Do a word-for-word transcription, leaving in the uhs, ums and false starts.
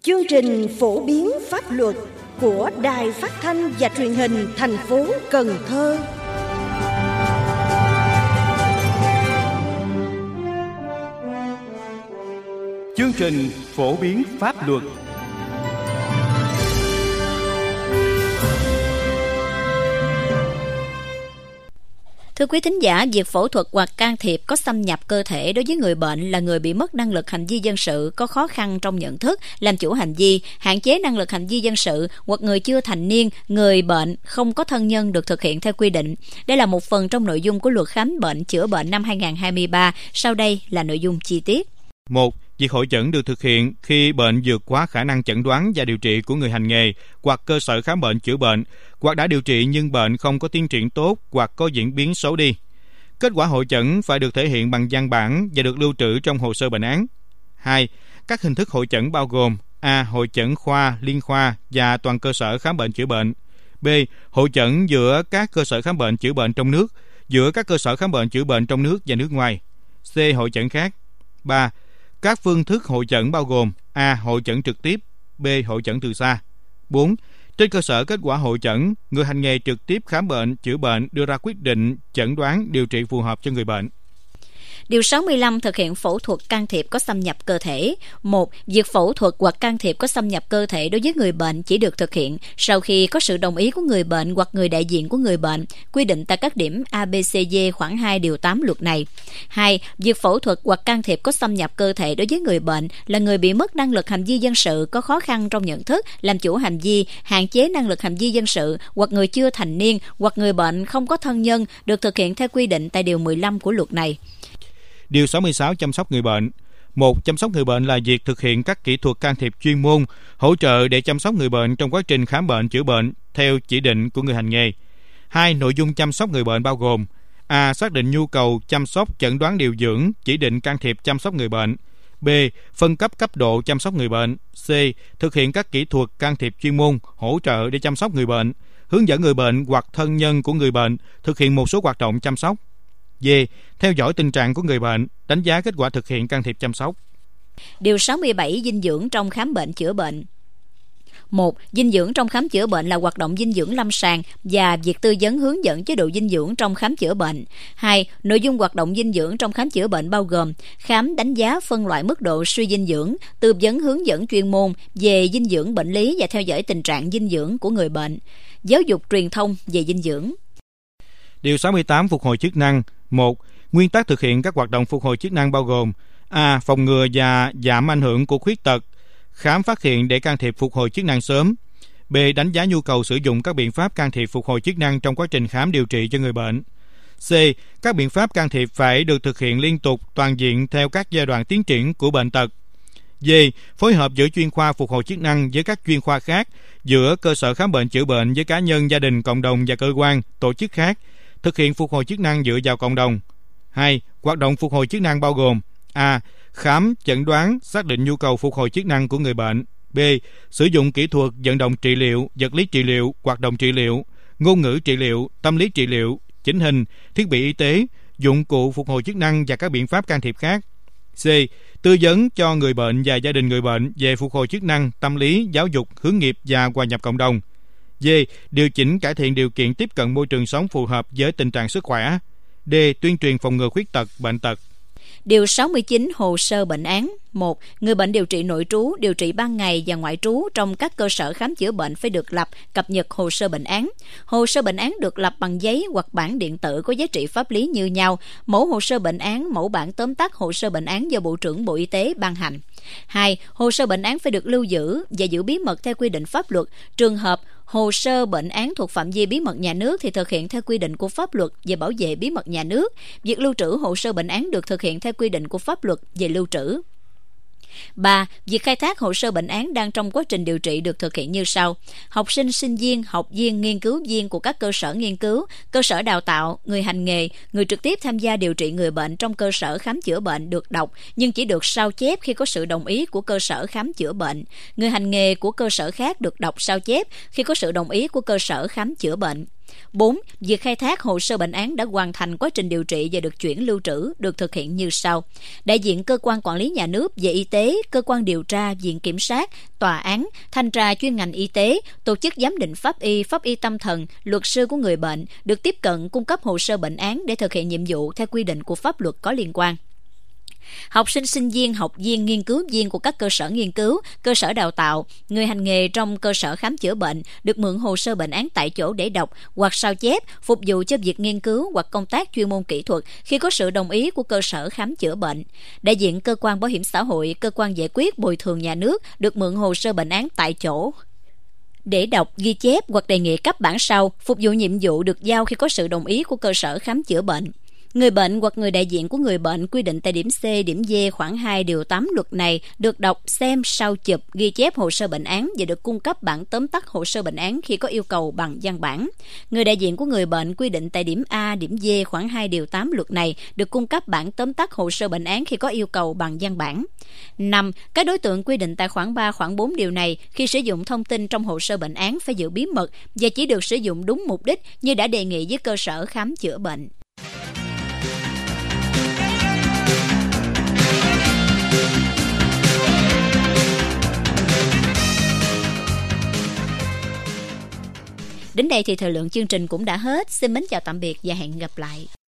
Chương trình phổ biến pháp luật của Đài Phát thanh và Truyền hình thành phố Cần Thơ. Chương trình phổ biến pháp luật. Thưa quý thính giả, việc phẫu thuật hoặc can thiệp có xâm nhập cơ thể đối với người bệnh là người bị mất năng lực hành vi dân sự, có khó khăn trong nhận thức, làm chủ hành vi, hạn chế năng lực hành vi dân sự hoặc người chưa thành niên, người bệnh không có thân nhân được thực hiện theo quy định. Đây là một phần trong nội dung của Luật Khám bệnh chữa bệnh năm hai không hai ba. Sau đây là nội dung chi tiết. một. Việc hội chẩn được thực hiện khi bệnh vượt quá khả năng chẩn đoán và điều trị của người hành nghề hoặc cơ sở khám bệnh chữa bệnh, hoặc đã điều trị nhưng bệnh không có tiến triển tốt hoặc có diễn biến xấu đi. Kết quả hội chẩn phải được thể hiện bằng văn bản và được lưu trữ trong hồ sơ bệnh án. hai. Các hình thức hội chẩn bao gồm: A. Hội chẩn khoa, liên khoa và toàn cơ sở khám bệnh chữa bệnh. B. Hội chẩn giữa các cơ sở khám bệnh chữa bệnh trong nước, giữa các cơ sở khám bệnh chữa bệnh trong nước và nước ngoài. C. Hội chẩn khác. ba. Các phương thức hội chẩn bao gồm: A. Hội chẩn trực tiếp. B. Hội chẩn từ xa. bốn. Trên cơ sở kết quả hội chẩn, người hành nghề trực tiếp khám bệnh, chữa bệnh, đưa ra quyết định, chẩn đoán, điều trị phù hợp cho người bệnh. Điều sáu mươi lăm. Thực hiện phẫu thuật can thiệp có xâm nhập cơ thể. một. Việc phẫu thuật hoặc can thiệp có xâm nhập cơ thể đối với người bệnh chỉ được thực hiện sau khi có sự đồng ý của người bệnh hoặc người đại diện của người bệnh, quy định tại các điểm A, B, C, D khoản hai điều tám luật này. hai. Việc phẫu thuật hoặc can thiệp có xâm nhập cơ thể đối với người bệnh là người bị mất năng lực hành vi dân sự, có khó khăn trong nhận thức, làm chủ hành vi, hạn chế năng lực hành vi dân sự hoặc người chưa thành niên hoặc người bệnh không có thân nhân được thực hiện theo quy định tại điều mười lăm của luật này. Điều sáu mươi sáu. Chăm sóc người bệnh. một. Chăm sóc người bệnh là việc thực hiện các kỹ thuật can thiệp chuyên môn, hỗ trợ để chăm sóc người bệnh trong quá trình khám bệnh chữa bệnh theo chỉ định của người hành nghề. hai. Nội dung chăm sóc người bệnh bao gồm: A. Xác định nhu cầu chăm sóc, chẩn đoán điều dưỡng, chỉ định can thiệp chăm sóc người bệnh. B. Phân cấp cấp độ chăm sóc người bệnh. C. Thực hiện các kỹ thuật can thiệp chuyên môn, hỗ trợ để chăm sóc người bệnh, hướng dẫn người bệnh hoặc thân nhân của người bệnh thực hiện một số hoạt động chăm sóc. D. Theo dõi tình trạng của người bệnh, đánh giá kết quả thực hiện can thiệp chăm sóc. Điều sáu mươi bảy. Dinh dưỡng trong khám bệnh chữa bệnh. một. Dinh dưỡng trong khám chữa bệnh là hoạt động dinh dưỡng lâm sàng và việc tư vấn hướng dẫn chế độ dinh dưỡng trong khám chữa bệnh. hai. Nội dung hoạt động dinh dưỡng trong khám chữa bệnh bao gồm: khám đánh giá phân loại mức độ suy dinh dưỡng, tư vấn hướng dẫn chuyên môn về dinh dưỡng bệnh lý và theo dõi tình trạng dinh dưỡng của người bệnh, giáo dục truyền thông về dinh dưỡng. Điều sáu mươi tám. Phục hồi chức năng. một. Nguyên tắc thực hiện các hoạt động phục hồi chức năng bao gồm: A. Phòng ngừa và giảm ảnh hưởng của khuyết tật, khám phát hiện để can thiệp phục hồi chức năng sớm. B. Đánh giá nhu cầu sử dụng các biện pháp can thiệp phục hồi chức năng trong quá trình khám điều trị cho người bệnh. C. Các biện pháp can thiệp phải được thực hiện liên tục, toàn diện theo các giai đoạn tiến triển của bệnh tật. D. Phối hợp giữa chuyên khoa phục hồi chức năng với các chuyên khoa khác, giữa cơ sở khám bệnh chữa bệnh với cá nhân, gia đình, cộng đồng và cơ quan, tổ chức khác, thực hiện phục hồi chức năng dựa vào cộng đồng. hai. Hoạt động phục hồi chức năng bao gồm: A. Khám, chẩn đoán, xác định nhu cầu phục hồi chức năng của người bệnh. B. Sử dụng kỹ thuật vận động trị liệu, vật lý trị liệu, hoạt động trị liệu, ngôn ngữ trị liệu, tâm lý trị liệu, chỉnh hình, thiết bị y tế, dụng cụ phục hồi chức năng và các biện pháp can thiệp khác. C. Tư vấn cho người bệnh và gia đình người bệnh về phục hồi chức năng, tâm lý, giáo dục, hướng nghiệp và hòa nhập cộng đồng. D. Điều chỉnh cải thiện điều kiện tiếp cận môi trường sống phù hợp với tình trạng sức khỏe. D. Tuyên truyền phòng ngừa khuyết tật, bệnh tật. Điều sáu mươi chín. Hồ sơ bệnh án. một. Người bệnh điều trị nội trú, điều trị ban ngày và ngoại trú trong các cơ sở khám chữa bệnh phải được lập, cập nhật hồ sơ bệnh án. Hồ sơ bệnh án được lập bằng giấy hoặc bản điện tử có giá trị pháp lý như nhau. Mẫu hồ sơ bệnh án, mẫu bản tóm tắt hồ sơ bệnh án do Bộ trưởng Bộ Y tế ban hành. hai. Hồ sơ bệnh án phải được lưu giữ và giữ bí mật theo quy định pháp luật. Trường hợp hồ sơ bệnh án thuộc phạm vi bí mật nhà nước thì thực hiện theo quy định của pháp luật về bảo vệ bí mật nhà nước. Việc lưu trữ hồ sơ bệnh án được thực hiện theo quy định của pháp luật về lưu trữ. ba. Việc khai thác hồ sơ bệnh án đang trong quá trình điều trị được thực hiện như sau: học sinh, sinh viên, học viên, nghiên cứu viên của các cơ sở nghiên cứu, cơ sở đào tạo, người hành nghề, người trực tiếp tham gia điều trị người bệnh trong cơ sở khám chữa bệnh được đọc, nhưng chỉ được sao chép khi có sự đồng ý của cơ sở khám chữa bệnh. Người hành nghề của cơ sở khác được đọc sao chép khi có sự đồng ý của cơ sở khám chữa bệnh. bốn. Việc khai thác hồ sơ bệnh án đã hoàn thành quá trình điều trị và được chuyển lưu trữ được thực hiện như sau. Đại diện cơ quan quản lý nhà nước về y tế, cơ quan điều tra, viện kiểm sát, tòa án, thanh tra chuyên ngành y tế, tổ chức giám định pháp y, pháp y tâm thần, luật sư của người bệnh được tiếp cận cung cấp hồ sơ bệnh án để thực hiện nhiệm vụ theo quy định của pháp luật có liên quan. Học sinh, sinh viên, học viên, nghiên cứu viên của các cơ sở nghiên cứu, cơ sở đào tạo, người hành nghề trong cơ sở khám chữa bệnh được mượn hồ sơ bệnh án tại chỗ để đọc hoặc sao chép, phục vụ cho việc nghiên cứu hoặc công tác chuyên môn kỹ thuật khi có sự đồng ý của cơ sở khám chữa bệnh. Đại diện cơ quan bảo hiểm xã hội, cơ quan giải quyết bồi thường nhà nước được mượn hồ sơ bệnh án tại chỗ để đọc, ghi chép hoặc đề nghị cấp bản sao, phục vụ nhiệm vụ được giao khi có sự đồng ý của cơ sở khám chữa bệnh. Người bệnh hoặc người đại diện của người bệnh quy định tại điểm C, điểm D khoản hai điều tám luật này được đọc, xem, sao chụp, ghi chép hồ sơ bệnh án và được cung cấp bản tóm tắt hồ sơ bệnh án khi có yêu cầu bằng văn bản. Người đại diện của người bệnh quy định tại điểm A, điểm D khoản hai điều tám luật này được cung cấp bản tóm tắt hồ sơ bệnh án khi có yêu cầu bằng văn bản. năm. Các đối tượng quy định tại khoản ba, khoản bốn điều này khi sử dụng thông tin trong hồ sơ bệnh án phải giữ bí mật và chỉ được sử dụng đúng mục đích như đã đề nghị với cơ sở khám chữa bệnh. Đến đây thì thời lượng chương trình cũng đã hết. Xin mến chào tạm biệt và hẹn gặp lại.